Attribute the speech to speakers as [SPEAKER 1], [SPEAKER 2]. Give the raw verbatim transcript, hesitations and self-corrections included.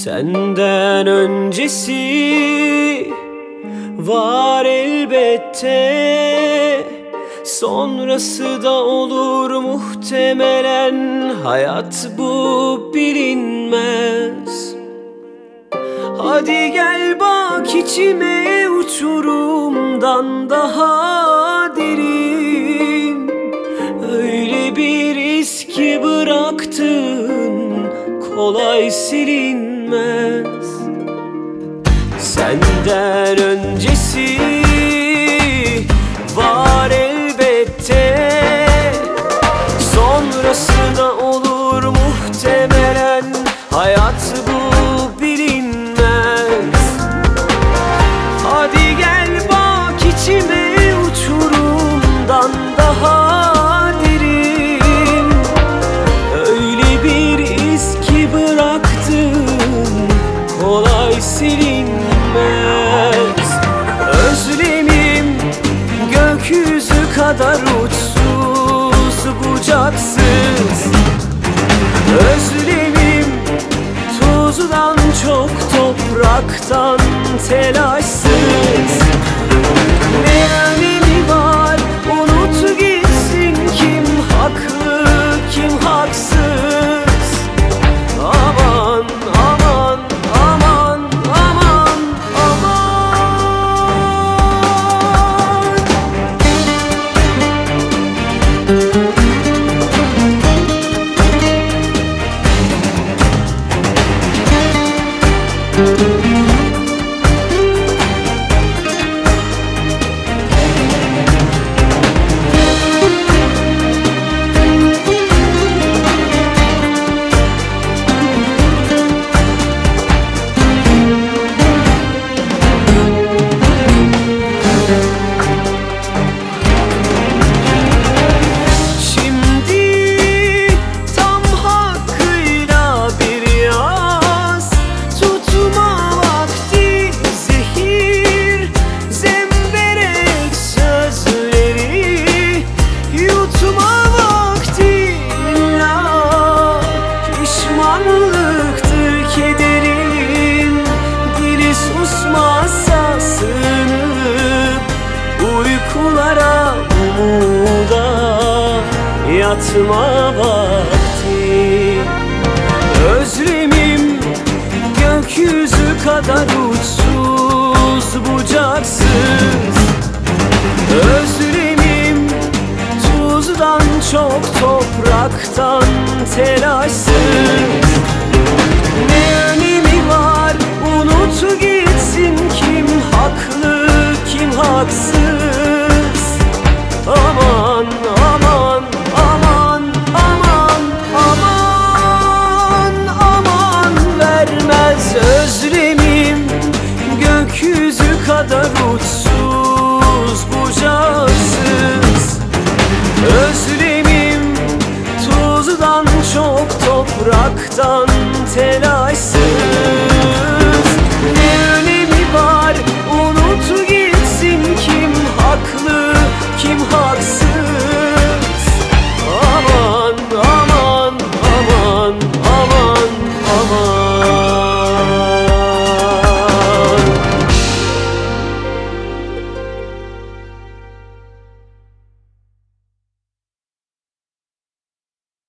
[SPEAKER 1] Senden öncesi var elbette, sonrası da olur muhtemelen. Hayat bu bilinmez. Hadi gel bak içime, uçurumdan daha derin. Öyle bir iz ki bıraktın, kolay silinmez. Senden öncesi var elbette, sonrası da olur muhtemelen. Hayat bu bilinmez. Hadi gel bak içime, uçurumdan daha derin. Öyle bir iz ki bıraktın, kolay silinmez. Özlemim gökyüzü kadar uçsuz bucaksız. Özlemim tozdan çok, topraktan telaşsız. Ne önemi var, unut gitsin, kim haklı kim haksız. Aman aman aman aman aman. Pişmanlıktır kederin, dili susmazsa sığınıp uykulara, umuda yatma vakti. Özlemim gökyüzü kadar uçsuz bucaksız. Özlemim tuzdan çok, topraktan telaşsız. Ne önemi var, unut gitsin, kim haklı kim haksız. Aman aman aman aman aman aman, vermez özlemim gökyüzü kadar uçsuz bucaksız. Özlemim tuzdan çok, topraktan telaşsız.